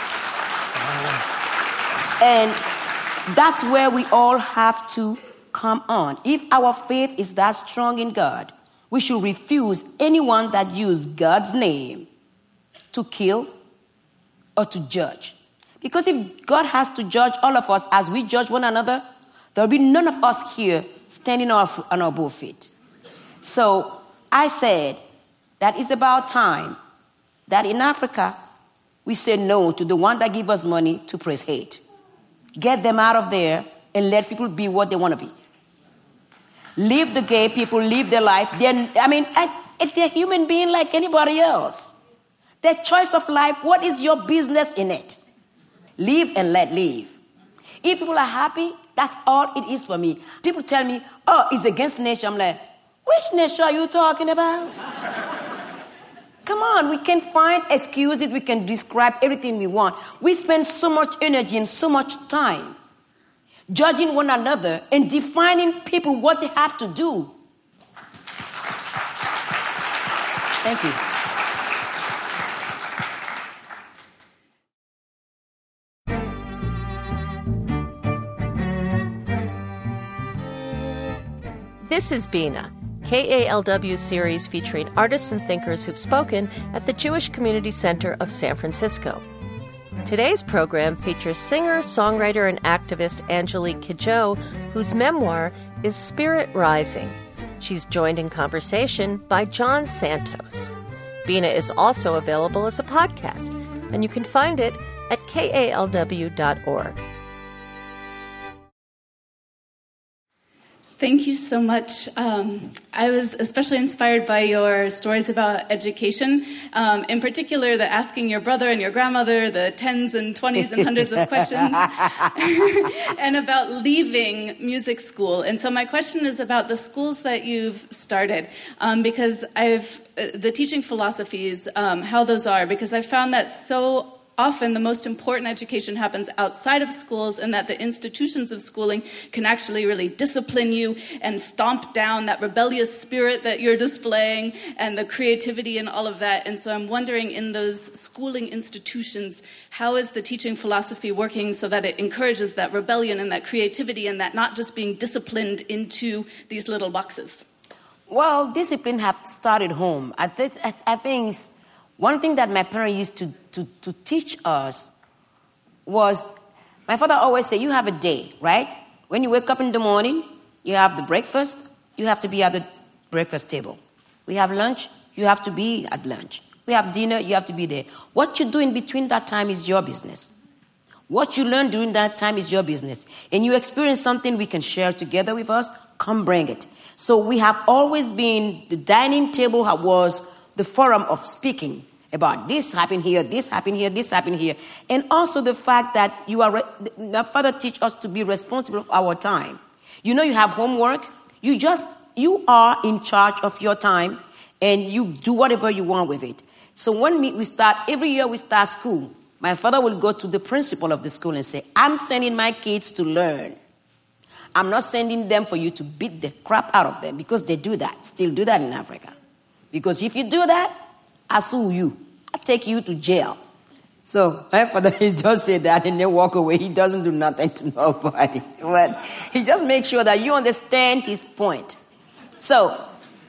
And that's where we all have to come on. If our faith is that strong in God, we should refuse anyone that uses God's name to kill or to judge. Because if God has to judge all of us as we judge one another, there will be none of us here standing on our, on our both feet. So I said that it's about time that in Africa we say no to the one that give us money to praise hate. Get them out of there and let people be what they want to be. Leave the gay people, live their life. They're, I mean, they're human being like anybody else. Their choice of life, what is your business in it? Live and let live. If people are happy, that's all it is for me. People tell me, oh, it's against nature. I'm like, which nature are you talking about? Come on, we can find excuses. We can describe everything we want. We spend so much energy and so much time judging one another and defining people what they have to do. Thank you. This is Bina, K A L W series featuring artists and thinkers who've spoken at the Jewish Community Center of San Francisco. Today's program features singer, songwriter, and activist Angelique Kidjo, whose memoir is Spirit Rising. She's joined in conversation by John Santos. Bina is also available as a podcast, and you can find it at K A L W dot org. Thank you so much. Um, I was especially inspired by your stories about education, um, in particular the asking your brother and your grandmother the tens and twenties and hundreds of questions, and about leaving music school. And so my question is about the schools that you've started, um, because I've uh, the teaching philosophies, um, how those are, because I've found that so often the most important education happens outside of schools, and that the institutions of schooling can actually really discipline you and stomp down that rebellious spirit that you're displaying and the creativity and all of that. And so I'm wondering, in those schooling institutions, how is the teaching philosophy working so that it encourages that rebellion and that creativity and that not just being disciplined into these little boxes? Well, discipline have started home. I, th- I, I think one thing that my parents used to, to, to teach us was, my father always said, you have a day, right? When you wake up in the morning, you have the breakfast, you have to be at the breakfast table. We have lunch, you have to be at lunch. We have dinner, you have to be there. What you do in between that time is your business. What you learn during that time is your business. And you experience something we can share together with us, come bring it. So we have always been, the dining table was the forum of speaking about this happened here, this happened here, this happened here. And also the fact that you are, re- my father teach us to be responsible for our time. You know you have homework, you just, you are in charge of your time and you do whatever you want with it. So when we, we start, every year we start school, my father will go to the principal of the school and say, I'm sending my kids to learn. I'm not sending them for you to beat the crap out of them, because they do that, still do that in Africa. Because if you do that, I sue you. I take you to jail. So my father, he just said that and then walk away. He doesn't do nothing to nobody. But he just makes sure that you understand his point. So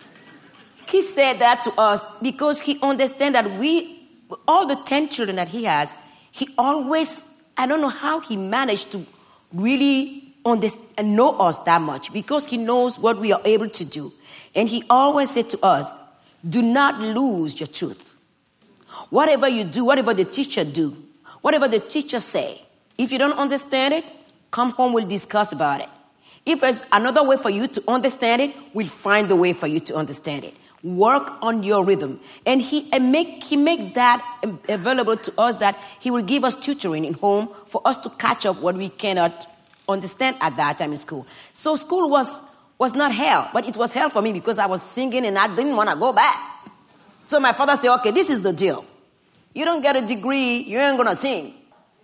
he said that to us because he understands that we, all the ten children that he has, he always, I don't know how he managed to really understand, know us that much, because he knows what we are able to do. And he always said to us, do not lose your truth. Whatever you do, whatever the teacher do, whatever the teacher say, if you don't understand it, come home, we'll discuss about it. If there's another way for you to understand it, we'll find the way for you to understand it. Work on your rhythm. And he and make he make that available to us, that he will give us tutoring in home for us to catch up what we cannot understand at that time in school. So school was was not hell, but it was hell for me because I was singing and I didn't want to go back. So my father said, okay, this is the deal. You don't get a degree, you ain't going to sing.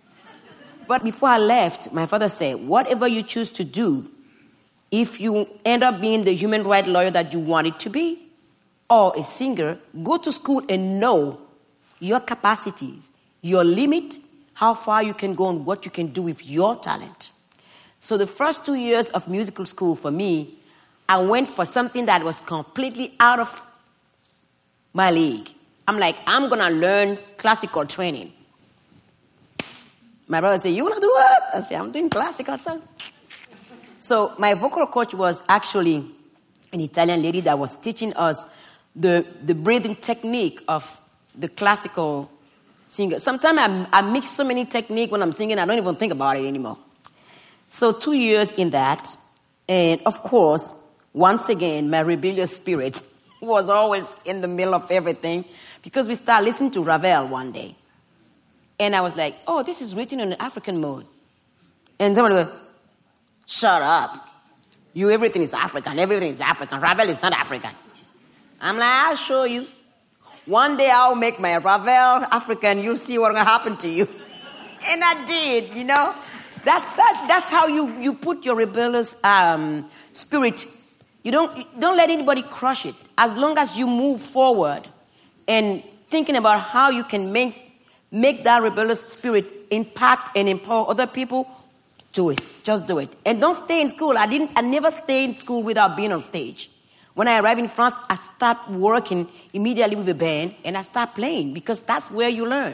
But before I left, my father said, whatever you choose to do, if you end up being the human rights lawyer that you wanted to be, or a singer, go to school and know your capacities, your limit, how far you can go and what you can do with your talent. So the first two years of musical school for me, I went for something that was completely out of my league. I'm like, I'm going to learn classical training. My brother said, you want to do what? I said, I'm doing classical stuff. So my vocal coach was actually an Italian lady that was teaching us the, the breathing technique of the classical singer. Sometimes I, I mix so many techniques when I'm singing, I don't even think about it anymore. So two years in that, and of course, once again, my rebellious spirit was always in the middle of everything, because we started listening to Ravel one day. And I was like, oh, this is written in an African mode. And somebody goes, shut up. You, everything is African. Everything is African. Ravel is not African. I'm like, I'll show you. One day I'll make my Ravel African. You'll see what's going to happen to you. And I did, you know. That's that. That's how you, you put your rebellious um, spirit. You don't, don't let anybody crush it. As long as you move forward and thinking about how you can make, make that rebellious spirit impact and empower other people, do it. Just do it. And don't stay in school. I didn't. I never stayed in school without being on stage. When I arrived in France, I started working immediately with a band, and I started playing because that's where you learn.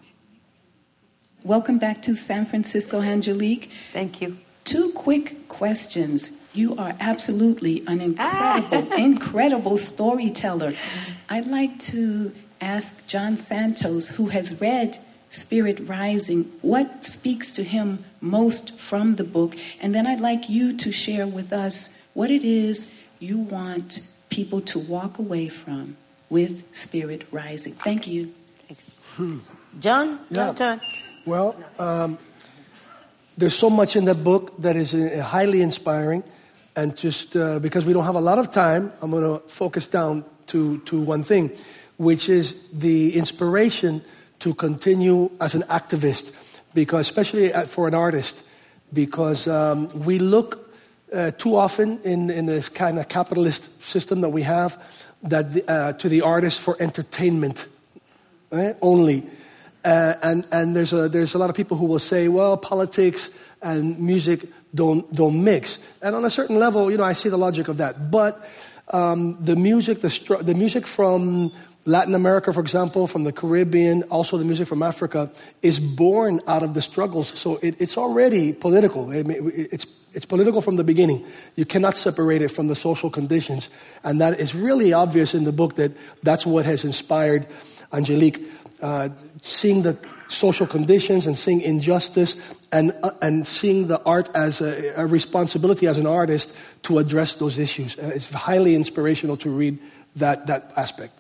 Welcome back to San Francisco, Angelique. Thank you. Two quick questions. You are absolutely an incredible, ah. incredible storyteller. I'd like to ask John Santos, who has read Spirit Rising, what speaks to him most from the book? And then I'd like you to share with us what it is you want people to walk away from with Spirit Rising. Thank you. Hmm. John, yeah. your turn. Well, um, there's so much in that book that is uh, highly inspiring. And just uh, because we don't have a lot of time, I'm going to focus down to, to one thing, which is the inspiration to continue as an activist, because especially for an artist, because um, we look uh, too often in, in this kind of capitalist system that we have that the, uh, to the artist for entertainment eh, only. Uh, and and there's a there's a lot of people who will say, well, politics and music don't don't mix. And on a certain level, you know, I see the logic of that. But um, the music, the str- the music from Latin America, for example, from the Caribbean, also the music from Africa, is born out of the struggles. So it, it's already political. It, it's it's political from the beginning. You cannot separate it from the social conditions, and that is really obvious in the book. That that's what has inspired Angelique. Uh, seeing the social conditions and seeing injustice and uh, and seeing the art as a, a responsibility as an artist to address those issues. Uh, it's highly inspirational to read that that aspect.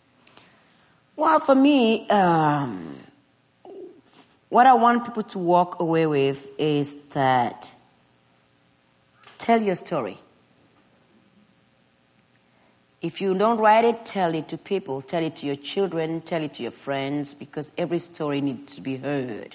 Well, for me, um, what I want people to walk away with is that tell your story. If you don't write it, tell it to people. Tell it to your children. Tell it to your friends, because every story needs to be heard.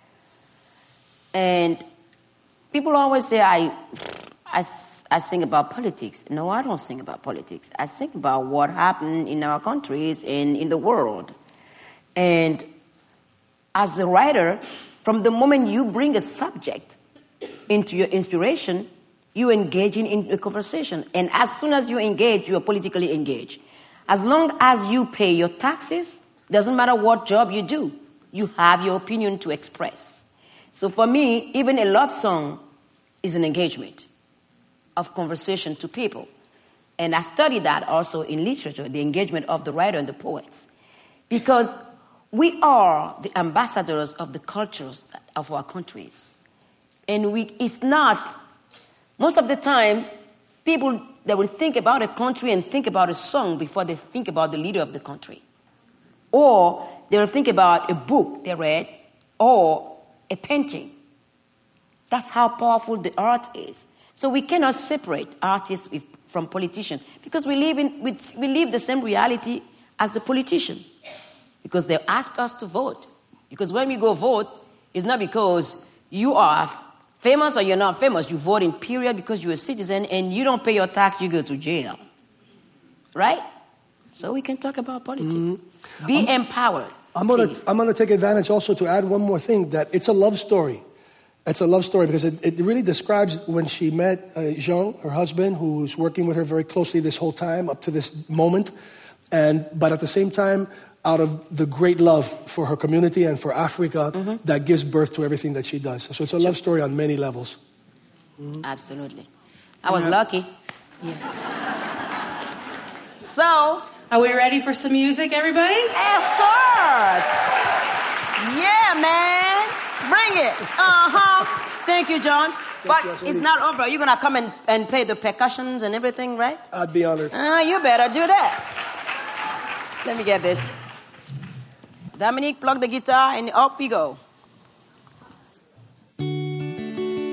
And people always say, I, I, I sing about politics. No, I don't sing about politics. I sing about what happened in our countries and in the world. And as a writer, from the moment you bring a subject into your inspiration, you engaging in a conversation. And as soon as you engage, you are politically engaged. As long as you pay your taxes, doesn't matter what job you do, you have your opinion to express. So for me, even a love song is an engagement of conversation to people. And I studied that also in literature, the engagement of the writer and the poets. Because we are the ambassadors of the cultures of our countries. And we, it's not... Most of the time, people, they will think about a country and think about a song before they think about the leader of the country. Or they will think about a book they read or a painting. That's how powerful the art is. So we cannot separate artists with, from politicians, because we live, in, we, we live the same reality as the politician. Because they ask us to vote. Because when we go vote, it's not because you are famous or you're not famous. You vote in period because you're a citizen, and you don't pay your tax, you go to jail. Right? So we can talk about politics. Mm-hmm. Be I'm, empowered. I'm going to I'm gonna take advantage also to add one more thing, that it's a love story. It's a love story because it, it really describes when she met uh, Jean, her husband, who was working with her very closely this whole time up to this moment. And but at the same time, out of the great love for her community and for Africa, mm-hmm. that gives birth to everything that she does. So it's a love story on many levels. Mm-hmm. Absolutely. I was yeah. lucky. Yeah. So, are we ready for some music, everybody? Of course. Yeah, man. Bring it. Uh-huh. Thank you, John. Thank but you, it's not over. You're going to come and, and play the percussions and everything, right? I'd be honored. Uh, you better do that. Let me get this. Dominique, plug the guitar and up we go.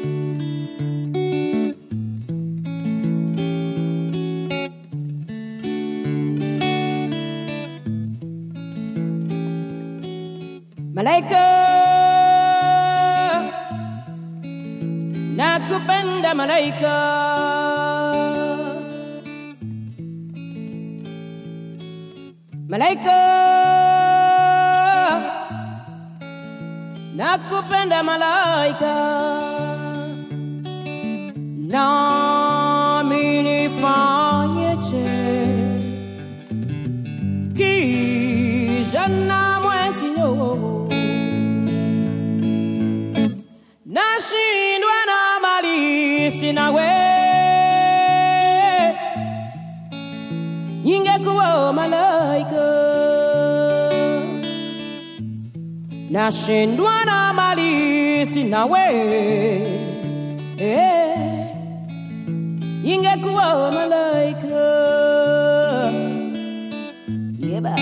Malaika nakupenda malaika Malaika nakupenda malaika nami nifanyeje kisha na mwezio nashindwa na mali sina we ningekuwa malaika nashindwa na mali sina we eh ningekuwa malaika yeba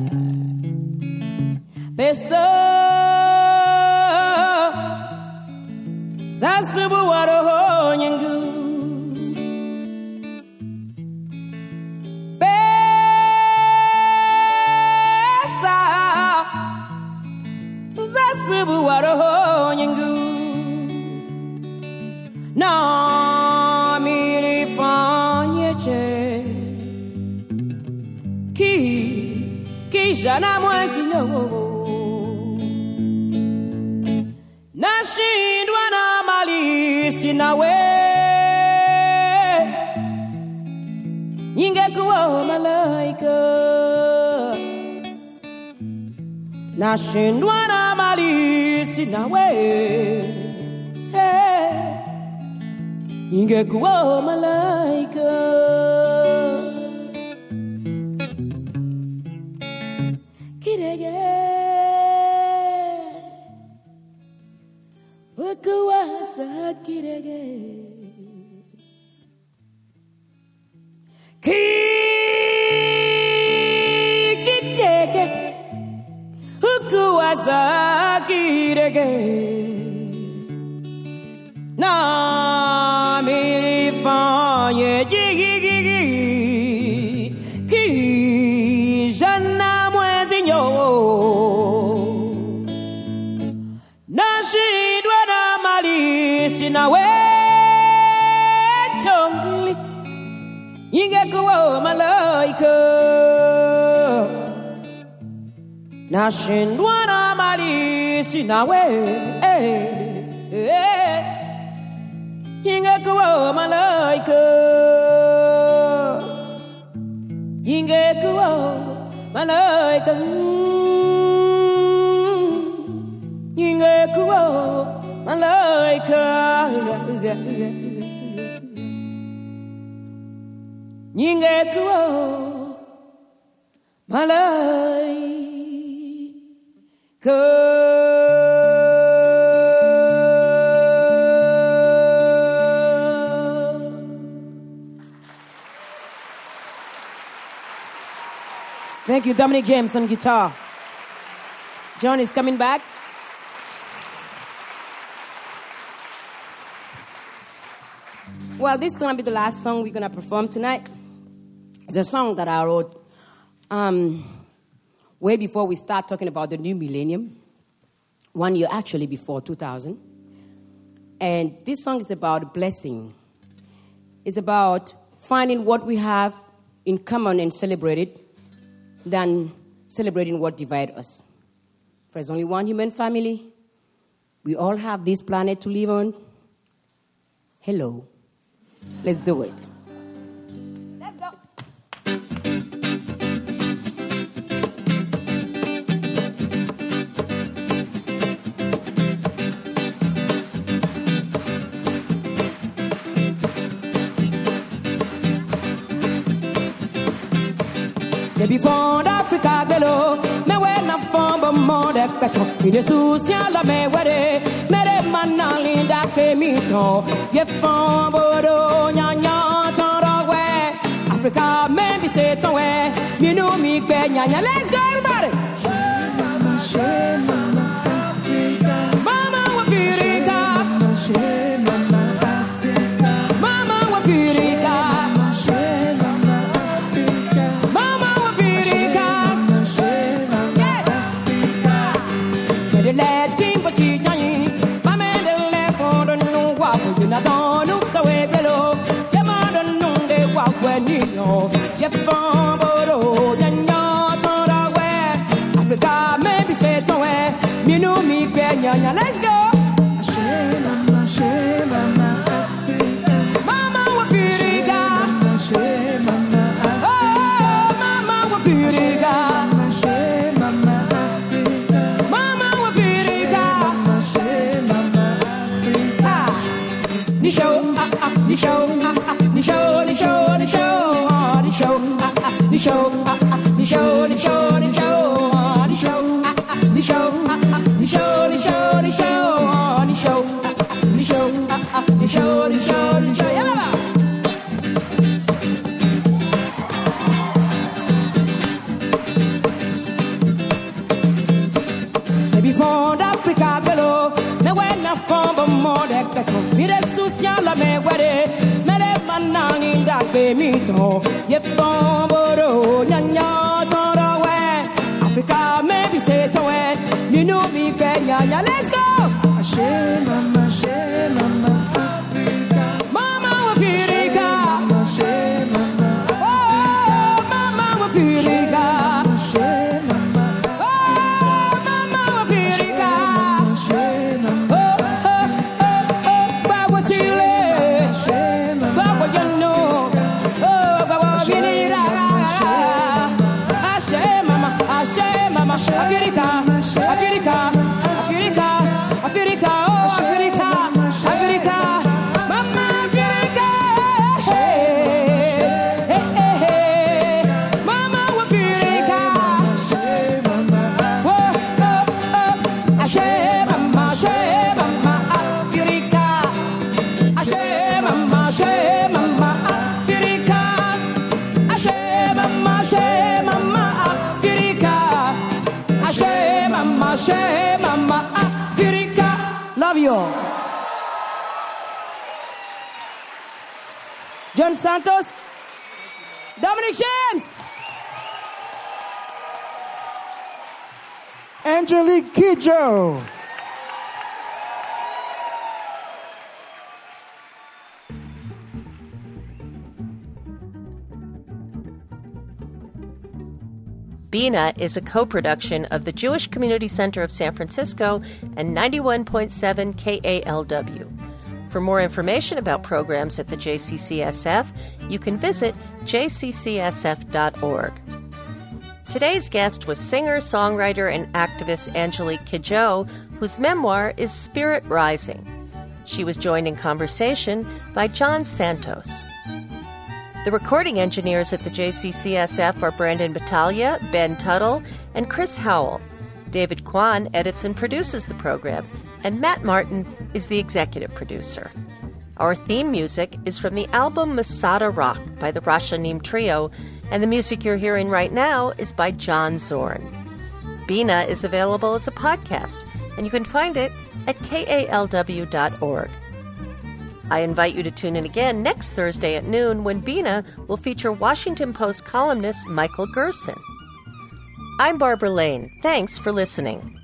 pesa zasubu waroho nyingu pesa zasubu waroho nyingu na minifanyeje ki kisha na mwezi nyogo nashindwa na mali sina we ningekuwa malaika nashindwa na mali sina we hey. Ningekuwa malaika kirege ukuwaza kirege kitege ukuwaza kirege na mirifanye jigigi kijana mwezi nyo nashindwa na mali sina we chongli ingekuwa malaika nashindwa na mali sina we eh, eh. Ingekuwa malaika Ingekuwa malaika Ingekuwa malaika Ingekuwa malaika Thank you, Dominic James on guitar. John is coming back. Well, this is going to be the last song we're going to perform tonight. It's a song that I wrote um, way before we start talking about the new millennium. One year actually before two thousand. And this song is about blessing. It's about finding what we have in common and celebrate it than celebrating what divides us. For there's only one human family. We all have this planet to live on. Hello. Let's do it. Let's go. Before Africa gelo me we na fombo mo de peto ile susia la me were mere manali da ke mito ye fombo do nya nya toro we Africa me bi se to we mi no mi gbe nya nya. Let's go everybody. Mama she mama Africa mama wa Africa mama she mama Africa mama wa Africa na donu kawe belo ye ma don nunde wa kwenio ye famboro nyanyo tora we Africa maybe say to we mi nu mi gbe nyanya let's go Mama she mama Africa Mama wa firiga Mama she mama Oh mama wa firiga Mama she mama Africa Mama wa firiga Mama she mama Africa Ni show ah ah ni show ah ah ni show ni show ni show ah ni show ah ah ni show ah ah ni show ni show ni show ah ni show ah ah ni show ah ah ni show ni show ni show ah ni show ah ah ni show ah ah ni show ni show ni show yeah baba Maybe from Africa below me when I from the more that better me the social me where me the man in that be me to ye from boro nyanya tora we Africa maybe say to we me know me be nyanya let's go She mama she mama Africa Mama wa Africa Mama she mama Oh mama wa Africa she mama Oh mama wa Africa she mama Oh oh oh oh bawa sile bawa yano Oh bawa vinira Ashe mama Ashe mama Africa Africa Africa Africa oh Africa Africa Mama Africa hey hey hey hey Mama wa Africa oh oh oh Ashe mama Ashe mama Africa Ashe mama Ashe mama Africa Ashe mama Ashe mama Africa Ashe mama Ashe mama Africa Love you all. John Santos Dominic James Angelique Kidjo Bina is a co-production of the Jewish Community Center of San Francisco and ninety-one point seven K A L W. For more information about programs at the J C C S F, you can visit j c c s f dot org. Today's guest was singer, songwriter, and activist Angelique Kidjo, whose memoir is Spirit Rising. She was joined in conversation by John Santos. The recording engineers at the J C C S F are Brandon Battaglia, Ben Tuttle, and Chris Howell. David Kwan edits and produces the program, and Matt Martin is the executive producer. Our theme music is from the album Masada Rock by the Rashanim Trio, and the music you're hearing right now is by John Zorn. Bina is available as a podcast, and you can find it at k a l w dot org. I invite you to tune in again next Thursday at noon when Bina will feature Washington Post columnist Michael Gerson. I'm Barbara Lane. Thanks for listening.